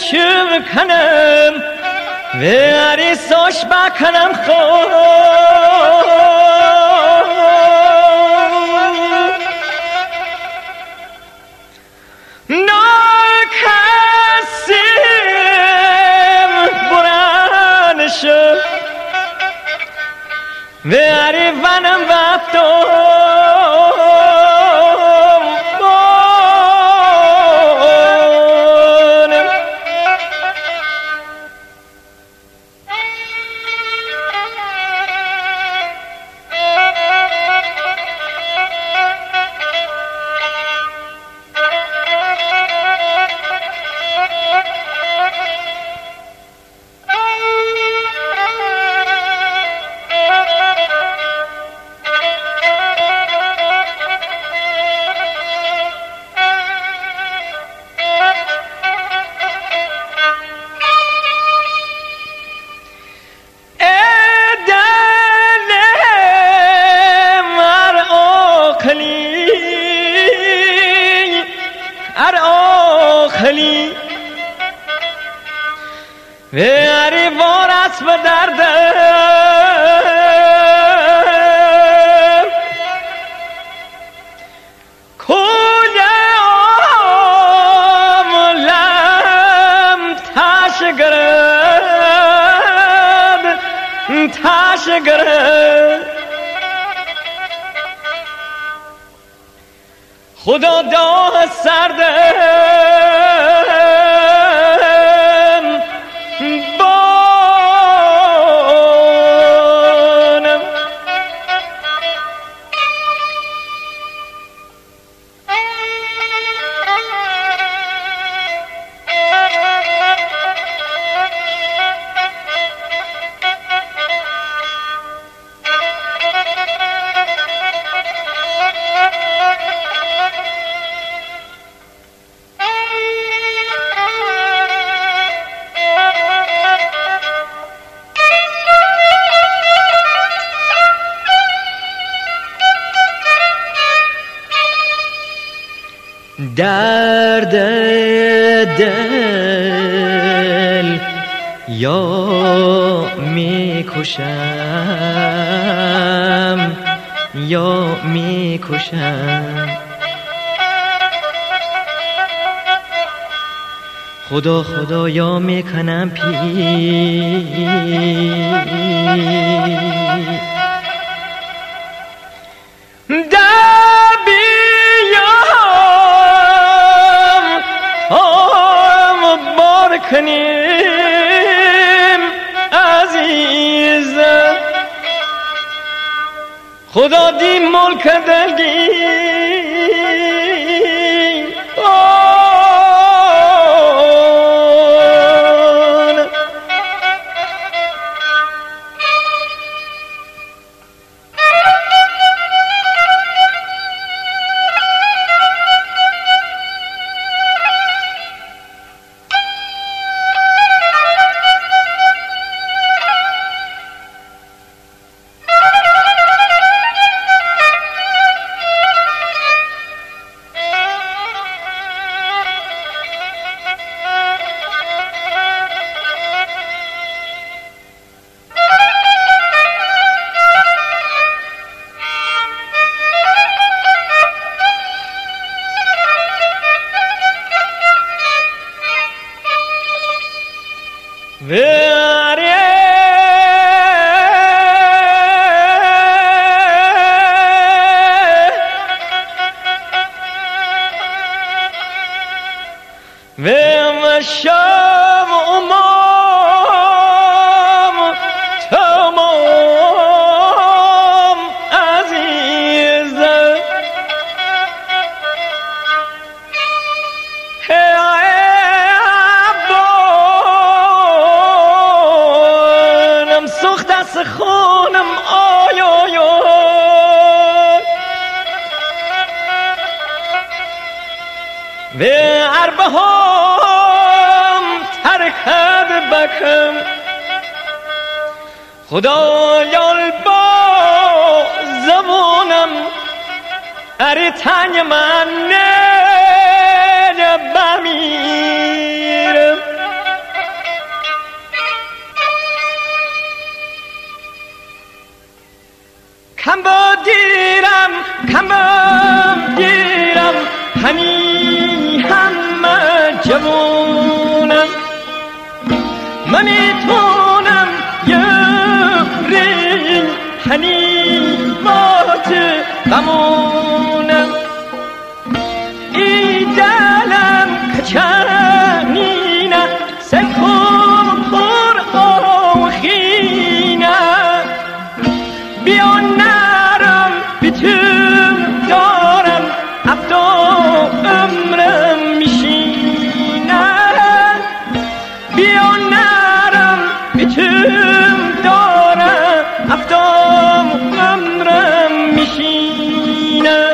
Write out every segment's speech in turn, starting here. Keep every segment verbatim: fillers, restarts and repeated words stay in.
چوب کنم و عریساش بکنم خوب ناکسیم برانشو و عریفانم وقتو ار آخلی و اری وارس به دردم کل عالم تاش گرد تاش گرد خدا داه سردم بانم درد دل یا میکشم یا میکشم خدا خدا یا میکنم پی کنیم عزیز خدا دی ملک دلگی و شام امام تمام عزیز عبانم سخت از خونم آی آی و عربه هم ترکد بکم خدایال با زبونم اری تنگ من نه بمیرم کم با دیرم کم با دیرم همی همه جوانم من میتونم یاری هنی بات غمونم ای دلم کچنینه سکم پر آخینه بیان نرم بیتون دارم افتا عمرم میشینه بیان نرم بیتون دارم افتا عمرم میشینه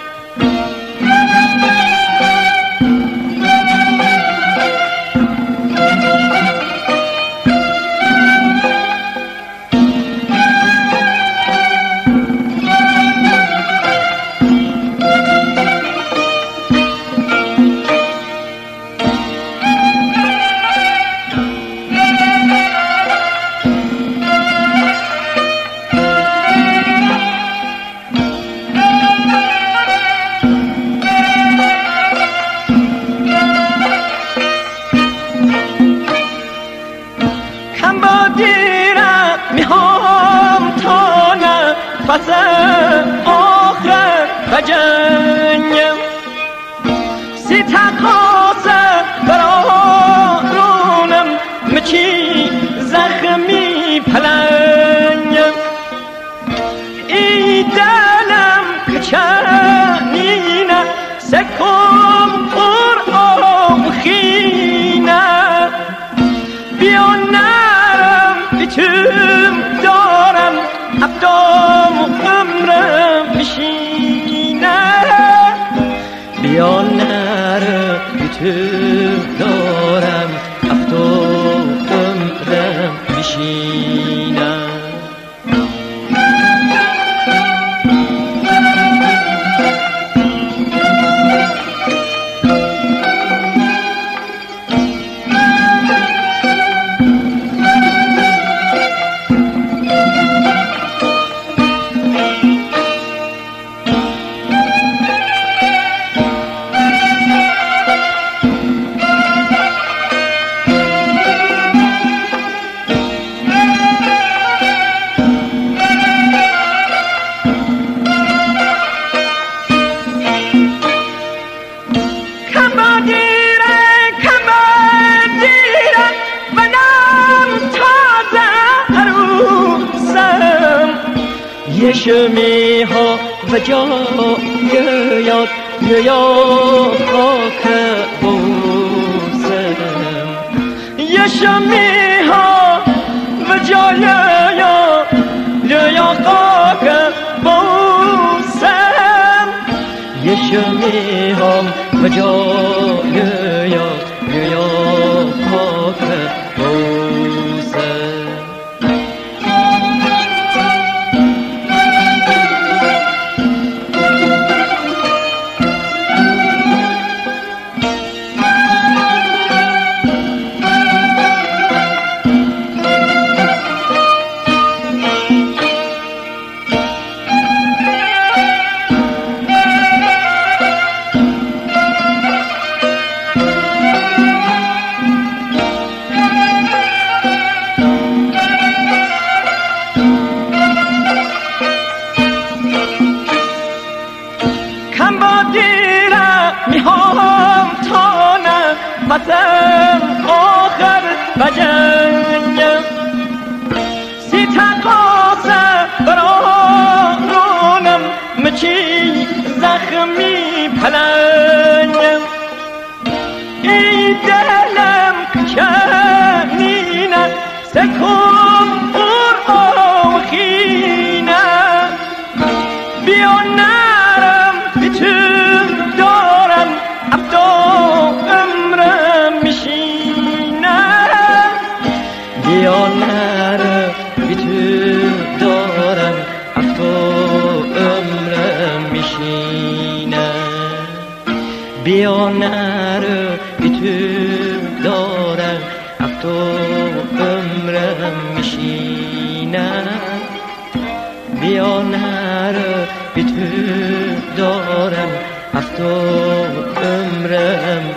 پس آخر بجنیم سی تقاسه برارونم مچی زخمی پلنیم ای دلم کچنینه سکم پر آخینه بیان نرم بیتم دارم افدام عمرم میشینه بیان نرم بیتم دارم افدام عمرم میشینه شمی ها و جای یاد یاد خاک بوسم یه شمی ها و جای یاد یاد خاک بوسم یه شمی ها و جای یاد یاد خاک بوسم بسم آخر بجنیم سی تقاسه برارونم مچی زخمی پلنیم ای دلم کچنینه سکم پر آخینه بیان نرم بیتون دارم افتا عمرم میشینه بیان نرم بیتون دارم افتا عمرم میشینه بیان نرم بیتون دارم افتا عمرم میشینه بیان بی تو دارم از تو عمرم